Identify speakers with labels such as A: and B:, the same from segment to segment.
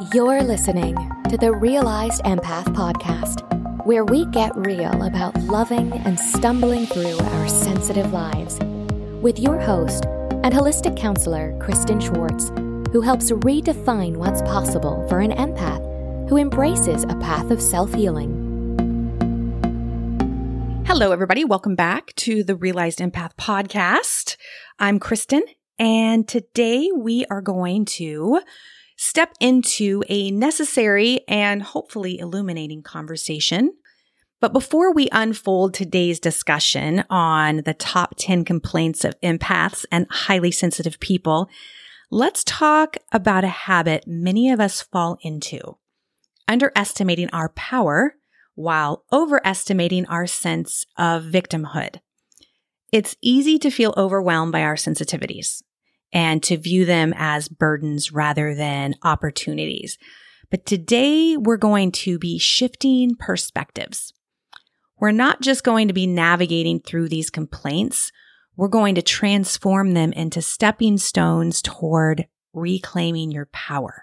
A: You're listening to the Realized Empath Podcast, where we get real about loving and stumbling through our sensitive lives, with your host and holistic counselor, Kristen Schwartz, who helps redefine what's possible for an empath who embraces a path of self-healing.
B: Hello, everybody. Welcome back to the Realized Empath Podcast. I'm Kristen, and today we are going to step into a necessary and hopefully illuminating conversation. But before we unfold today's discussion on the top 10 complaints of empaths and highly sensitive people, let's talk about a habit many of us fall into: underestimating our power while overestimating our sense of victimhood. It's easy to feel overwhelmed by our sensitivities and to view them as burdens rather than opportunities. But today we're going to be shifting perspectives. We're not just going to be navigating through these complaints. We're going to transform them into stepping stones toward reclaiming your power.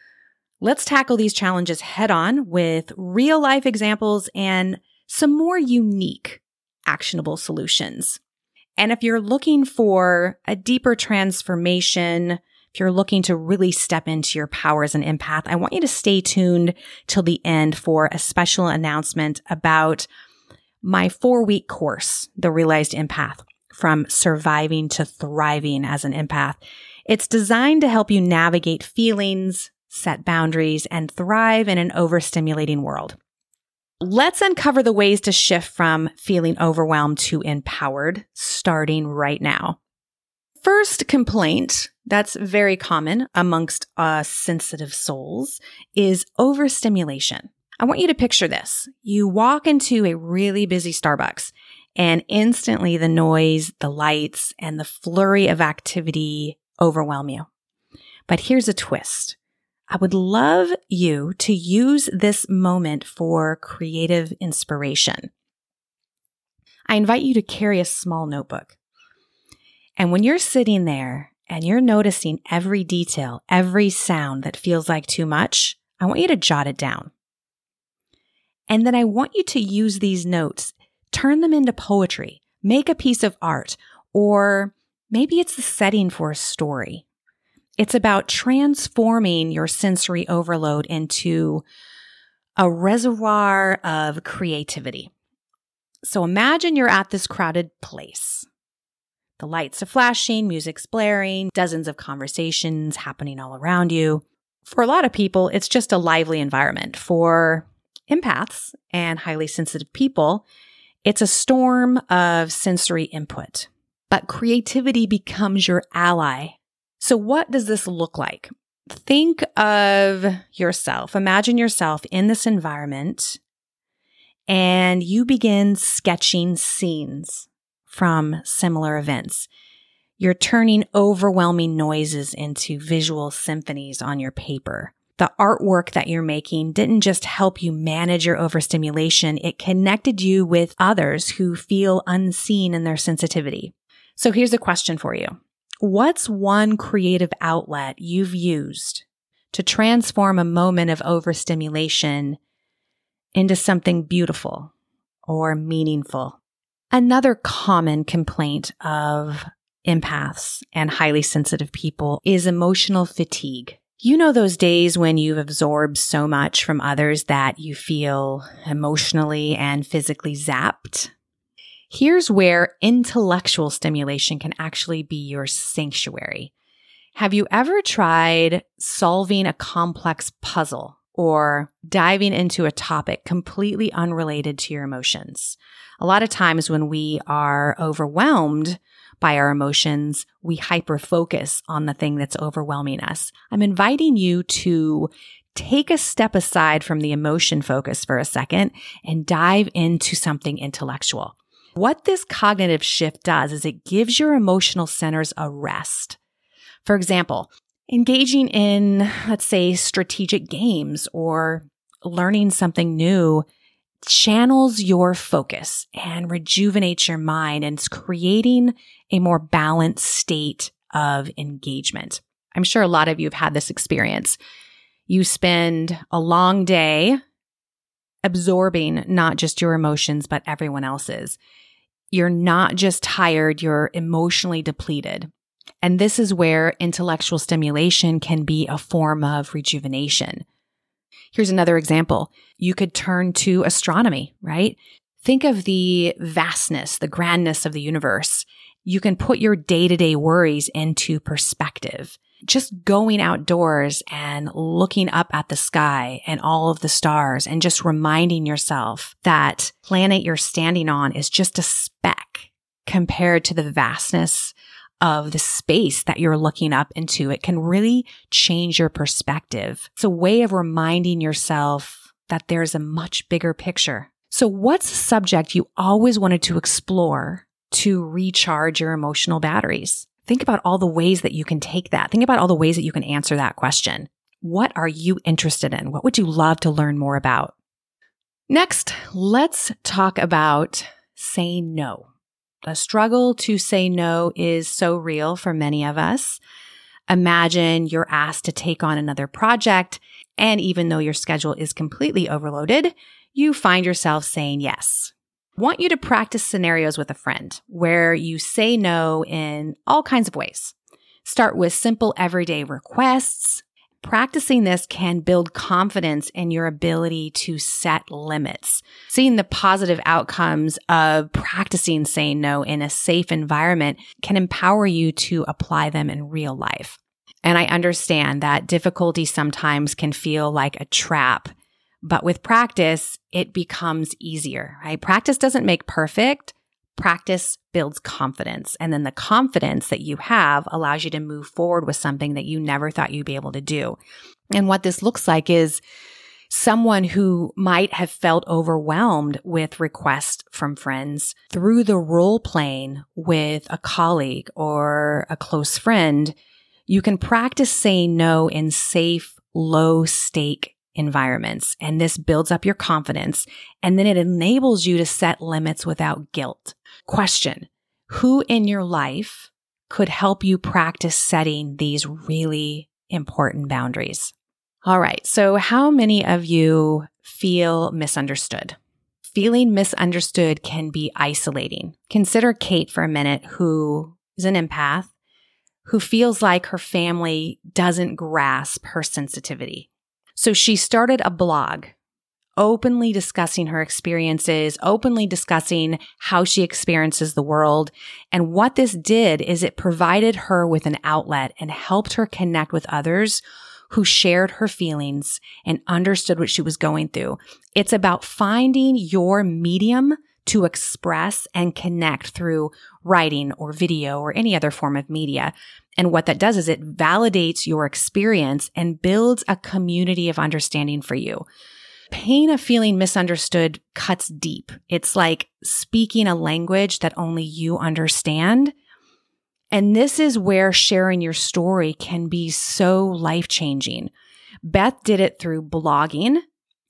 B: Let's tackle these challenges head on with real life examples and some more unique, actionable solutions. And if you're looking for a deeper transformation, if you're looking to really step into your power as an empath, I want you to stay tuned till the end for a special announcement about my 4-week course, The Realized Empath, From Surviving to Thriving as an Empath. It's designed to help you navigate feelings, set boundaries, and thrive in an overstimulating world. Let's uncover the ways to shift from feeling overwhelmed to empowered, starting right now. First complaint that's very common amongst us sensitive souls is overstimulation. I want you to picture this. You walk into a really busy Starbucks and instantly the noise, the lights, and the flurry of activity overwhelm you. But here's a twist. I would love you to use this moment for creative inspiration. I invite you to carry a small notebook. And when you're sitting there and you're noticing every detail, every sound that feels like too much, I want you to jot it down. And then I want you to use these notes, turn them into poetry, make a piece of art, or maybe it's the setting for a story. It's about transforming your sensory overload into a reservoir of creativity. So imagine you're at this crowded place. The lights are flashing, music's blaring, dozens of conversations happening all around you. For a lot of people, it's just a lively environment. For empaths and highly sensitive people, it's a storm of sensory input. But creativity becomes your ally. So what does this look like? Think of yourself. Imagine yourself in this environment and you begin sketching scenes from similar events. You're turning overwhelming noises into visual symphonies on your paper. The artwork that you're making didn't just help you manage your overstimulation, it connected you with others who feel unseen in their sensitivity. So here's a question for you. What's one creative outlet you've used to transform a moment of overstimulation into something beautiful or meaningful? Another common complaint of empaths and highly sensitive people is emotional fatigue. You know those days when you've absorbed so much from others that you feel emotionally and physically zapped? Here's where intellectual stimulation can actually be your sanctuary. Have you ever tried solving a complex puzzle or diving into a topic completely unrelated to your emotions? A lot of times when we are overwhelmed by our emotions, we hyper-focus on the thing that's overwhelming us. I'm inviting you to take a step aside from the emotion focus for a second and dive into something intellectual. What this cognitive shift does is it gives your emotional centers a rest. For example, engaging in, let's say, strategic games or learning something new channels your focus and rejuvenates your mind and it's creating a more balanced state of engagement. I'm sure a lot of you have had this experience. You spend a long day absorbing not just your emotions, but everyone else's. You're not just tired, you're emotionally depleted. And this is where intellectual stimulation can be a form of rejuvenation. Here's another example. You could turn to astronomy, right? Think of the vastness, the grandness of the universe. You can put your day-to-day worries into perspective. Just going outdoors and looking up at the sky and all of the stars and just reminding yourself that planet you're standing on is just a speck compared to the vastness of the space that you're looking up into. It can really change your perspective. It's a way of reminding yourself that there's a much bigger picture. So what's a subject you always wanted to explore to recharge your emotional batteries? Think about all the ways that you can take that. Think about all the ways that you can answer that question. What are you interested in? What would you love to learn more about? Next, let's talk about saying no. The struggle to say no is so real for many of us. Imagine you're asked to take on another project, and even though your schedule is completely overloaded, you find yourself saying yes. I want you to practice scenarios with a friend where you say no in all kinds of ways. Start with simple everyday requests. Practicing this can build confidence in your ability to set limits. Seeing the positive outcomes of practicing saying no in a safe environment can empower you to apply them in real life. And I understand that difficulty sometimes can feel like a trap, but with practice, it becomes easier, right? Practice doesn't make perfect. Practice builds confidence. And then the confidence that you have allows you to move forward with something that you never thought you'd be able to do. And what this looks like is someone who might have felt overwhelmed with requests from friends through the role playing with a colleague or a close friend. You can practice saying no in safe, low stake environments. And this builds up your confidence. And then it enables you to set limits without guilt. Question: who in your life could help you practice setting these really important boundaries? All right. So how many of you feel misunderstood? Feeling misunderstood can be isolating. Consider Kate for a minute, who is an empath, who feels like her family doesn't grasp her sensitivity. So she started a blog, openly discussing her experiences, openly discussing how she experiences the world. And what this did is it provided her with an outlet and helped her connect with others who shared her feelings and understood what she was going through. It's about finding your medium to express and connect through writing or video or any other form of media. And what that does is it validates your experience and builds a community of understanding for you. Pain of feeling misunderstood cuts deep. It's like speaking a language that only you understand. And this is where sharing your story can be so life-changing. Beth did it through blogging,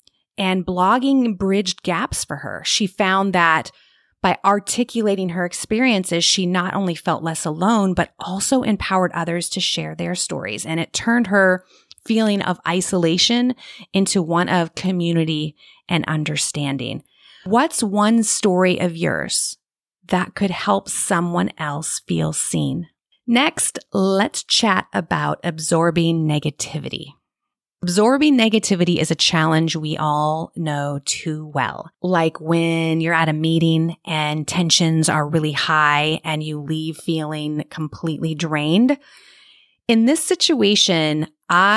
B: and blogging bridged gaps for her. She found that by articulating her experiences, she not only felt less alone, but also empowered others to share their stories. And it turned her feeling of isolation into one of community and understanding. What's one story of yours that could help someone else feel seen? Next, let's chat about absorbing negativity. Absorbing negativity is a challenge we all know too well. Like when you're at a meeting and tensions are really high and you leave feeling completely drained. In this situation,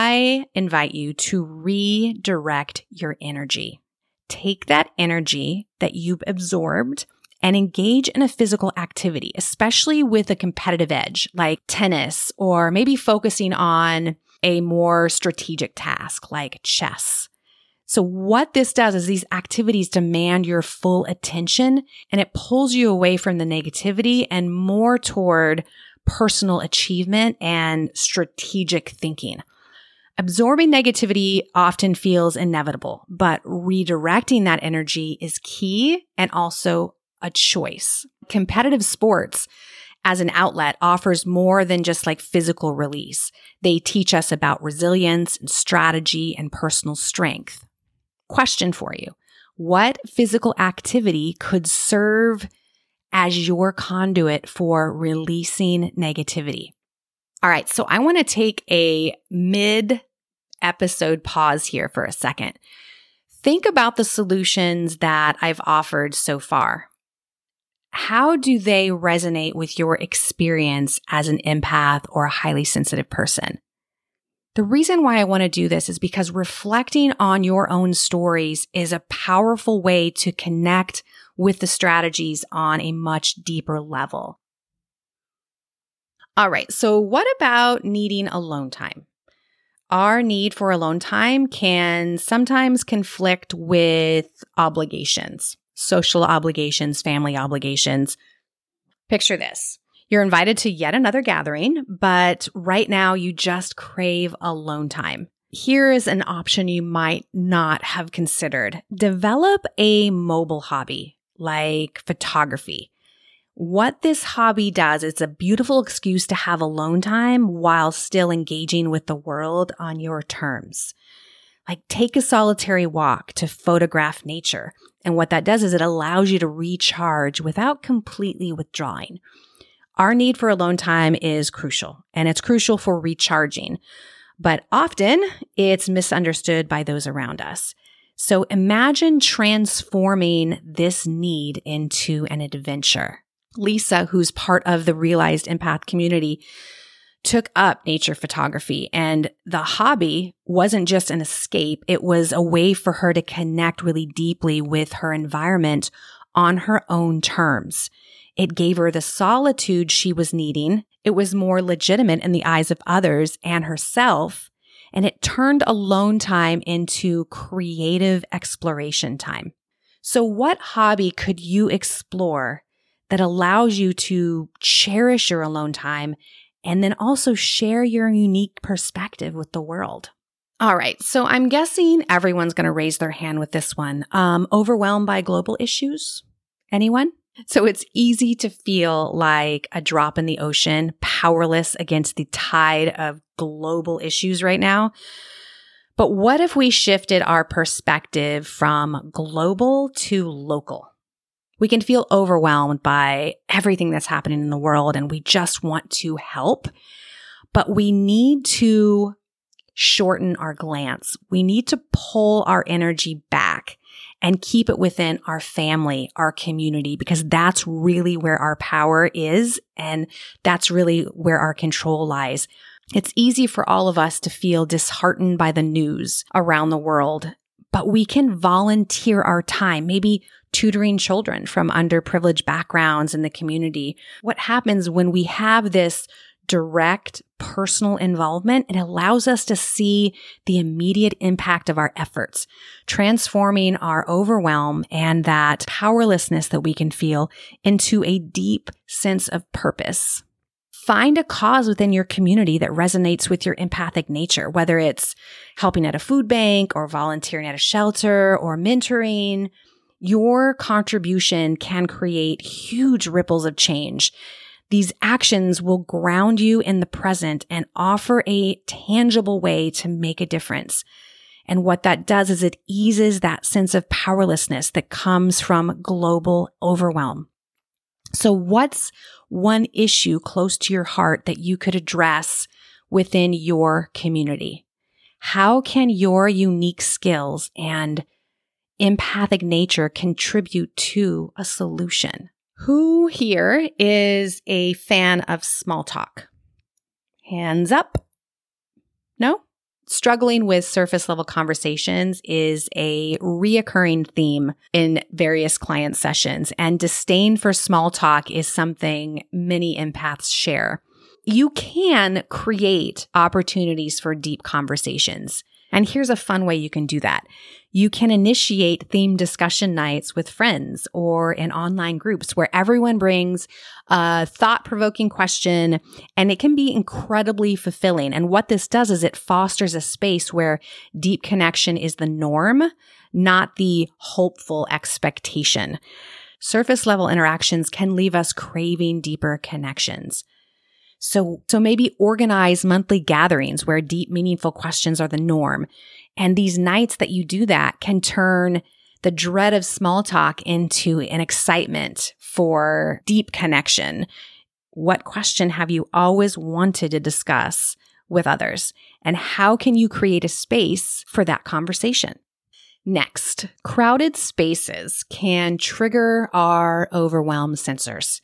B: I invite you to redirect your energy. Take that energy that you've absorbed and engage in a physical activity, especially with a competitive edge like tennis, or maybe focusing on a more strategic task like chess. So what this does is these activities demand your full attention, and it pulls you away from the negativity and more toward personal achievement and strategic thinking. Absorbing negativity often feels inevitable, but redirecting that energy is key and also a choice. Competitive sports as an outlet offers more than just like physical release. They teach us about resilience and strategy and personal strength. Question for you. What physical activity could serve as your conduit for releasing negativity? All right, so I want to take a mid-episode pause here for a second. Think about the solutions that I've offered so far. How do they resonate with your experience as an empath or a highly sensitive person? The reason why I want to do this is because reflecting on your own stories is a powerful way to connect with the strategies on a much deeper level. All right, so what about needing alone time? Our need for alone time can sometimes conflict with obligations, social obligations, family obligations. Picture this. You're invited to yet another gathering, but right now you just crave alone time. Here is an option you might not have considered. Develop a mobile hobby like photography. What this hobby does, it's a beautiful excuse to have alone time while still engaging with the world on your terms. Like take a solitary walk to photograph nature. And what that does is it allows you to recharge without completely withdrawing. Our need for alone time is crucial, and it's crucial for recharging. But often it's misunderstood by those around us. So imagine transforming this need into an adventure. Lisa, who's part of the Realized Empath community, took up nature photography, and the hobby wasn't just an escape. It was a way for her to connect really deeply with her environment on her own terms. It gave her the solitude she was needing. It was more legitimate in the eyes of others and herself, and it turned alone time into creative exploration time. So what hobby could you explore that allows you to cherish your alone time and then also share your unique perspective with the world? All right, so I'm guessing everyone's going to raise their hand with this one. Overwhelmed by global issues? Anyone? So it's easy to feel like a drop in the ocean, powerless against the tide of global issues right now. But what if we shifted our perspective from global to local? We can feel overwhelmed by everything that's happening in the world and we just want to help, but we need to shorten our glance. We need to pull our energy back and keep it within our family, our community, because that's really where our power is and that's really where our control lies. It's easy for all of us to feel disheartened by the news around the world, but we can volunteer our time, maybe tutoring children from underprivileged backgrounds in the community. What happens when we have this direct personal involvement? It allows us to see the immediate impact of our efforts, transforming our overwhelm and that powerlessness that we can feel into a deep sense of purpose. Find a cause within your community that resonates with your empathic nature, whether it's helping at a food bank or volunteering at a shelter or mentoring. Your contribution can create huge ripples of change. These actions will ground you in the present and offer a tangible way to make a difference. And what that does is it eases that sense of powerlessness that comes from global overwhelm. So what's one issue close to your heart that you could address within your community? How can your unique skills and empathic nature contribute to a solution? Who here is a fan of small talk? Hands up. No? Struggling with surface level conversations is a reoccurring theme in various client sessions, and disdain for small talk is something many empaths share. You can create opportunities for deep conversations. And here's a fun way you can do that. You can initiate themed discussion nights with friends or in online groups where everyone brings a thought-provoking question, and it can be incredibly fulfilling. And what this does is it fosters a space where deep connection is the norm, not the hopeful expectation. Surface level interactions can leave us craving deeper connections. So maybe organize monthly gatherings where deep, meaningful questions are the norm. And these nights that you do that can turn the dread of small talk into an excitement for deep connection. What question have you always wanted to discuss with others? And how can you create a space for that conversation? Next, crowded spaces can trigger our overwhelm sensors.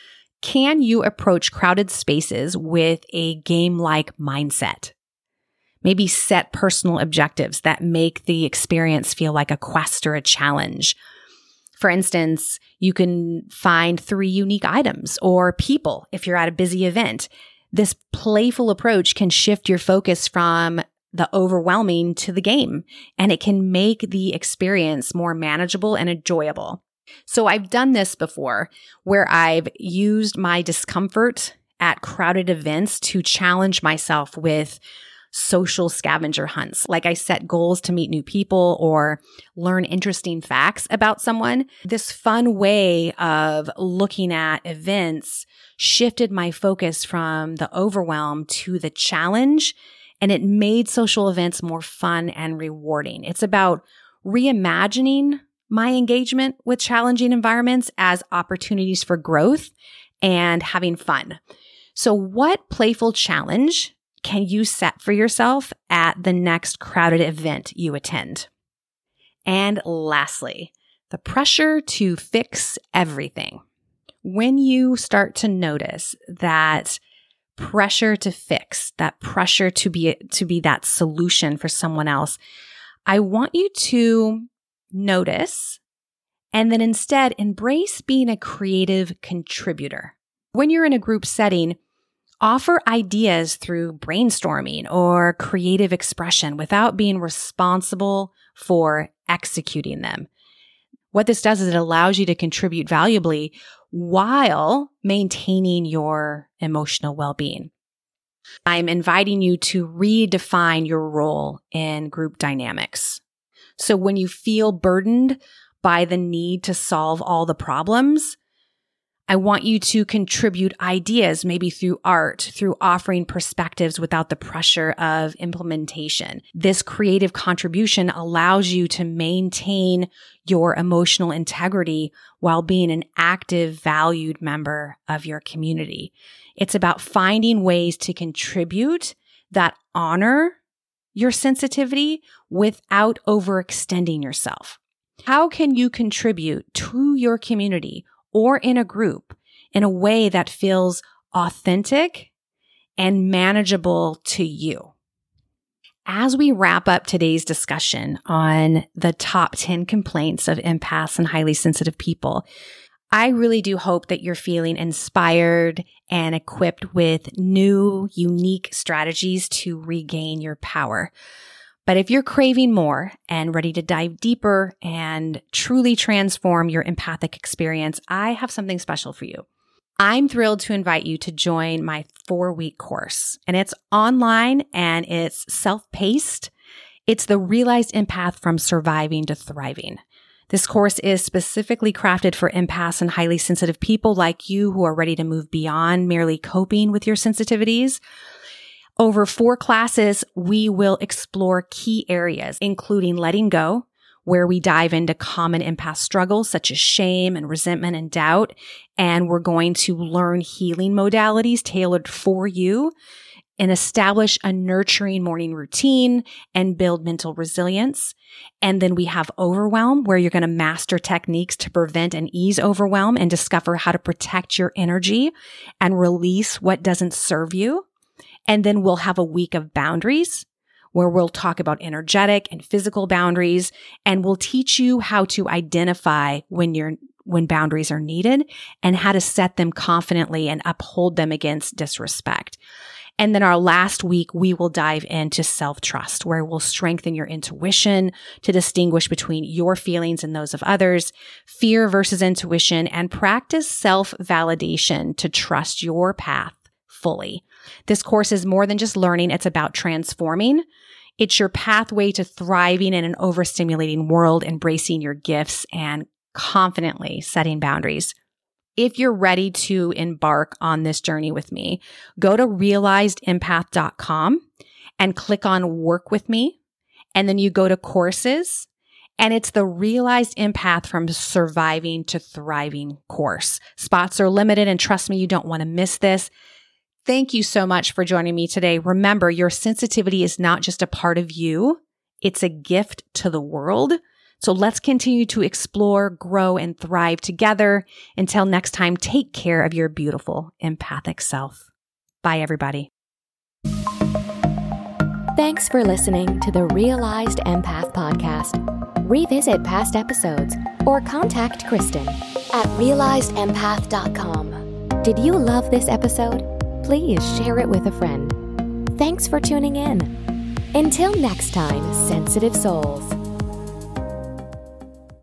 B: Can you approach crowded spaces with a game-like mindset? Maybe set personal objectives that make the experience feel like a quest or a challenge. For instance, you can find 3 unique items or people if you're at a busy event. This playful approach can shift your focus from the overwhelming to the game, and it can make the experience more manageable and enjoyable. So I've done this before where I've used my discomfort at crowded events to challenge myself with social scavenger hunts. Like I set goals to meet new people or learn interesting facts about someone. This fun way of looking at events shifted my focus from the overwhelm to the challenge, and it made social events more fun and rewarding. It's about reimagining my engagement with challenging environments as opportunities for growth and having fun. So what playful challenge can you set for yourself at the next crowded event you attend? And lastly, the pressure to fix everything. When you start to notice that pressure to fix, that pressure to be that solution for someone else, I want you to notice and then instead embrace being a creative contributor. When you're in a group setting, offer ideas through brainstorming or creative expression without being responsible for executing them. What this does is it allows you to contribute valuably while maintaining your emotional well-being. I'm inviting you to redefine your role in group dynamics. So when you feel burdened by the need to solve all the problems, I want you to contribute ideas, maybe through art, through offering perspectives without the pressure of implementation. This creative contribution allows you to maintain your emotional integrity while being an active, valued member of your community. It's about finding ways to contribute that honor your sensitivity without overextending yourself. How can you contribute to your community or in a group in a way that feels authentic and manageable to you? As we wrap up today's discussion on the top 10 complaints of empaths and highly sensitive people, I really do hope that you're feeling inspired and equipped with new, unique strategies to regain your power. But if you're craving more and ready to dive deeper and truly transform your empathic experience, I have something special for you. I'm thrilled to invite you to join my 4-week course, and it's online and it's self-paced. It's the Realized Empath from Surviving to Thriving. This course is specifically crafted for empaths and highly sensitive people like you who are ready to move beyond merely coping with your sensitivities. Over 4 classes, we will explore key areas, including letting go, where we dive into common empath struggles such as shame and resentment and doubt. And we're going to learn healing modalities tailored for you and establish a nurturing morning routine and build mental resilience. And then we have overwhelm, where you're going to master techniques to prevent and ease overwhelm and discover how to protect your energy and release what doesn't serve you. And then we'll have a week of boundaries, where we'll talk about energetic and physical boundaries, and we'll teach you how to identify when boundaries are needed and how to set them confidently and uphold them against disrespect. And then our last week, we will dive into self-trust, where we'll strengthen your intuition to distinguish between your feelings and those of others, fear versus intuition, and practice self-validation to trust your path fully. This course is more than just learning. It's about transforming. It's your pathway to thriving in an overstimulating world, embracing your gifts and confidently setting boundaries. If you're ready to embark on this journey with me, go to realizedempath.com and click on Work with Me. And then you go to Courses, and it's the Realized Empath from Surviving to Thriving course. Spots are limited, and trust me, you don't want to miss this. Thank you so much for joining me today. Remember, your sensitivity is not just a part of you, it's a gift to the world. So let's continue to explore, grow, and thrive together. Until next time, take care of your beautiful empathic self. Bye, everybody.
A: Thanks for listening to the Realized Empath podcast. Revisit past episodes or contact Kristen at realizedempath.com. Did you love this episode? Please share it with a friend. Thanks for tuning in. Until next time, sensitive souls.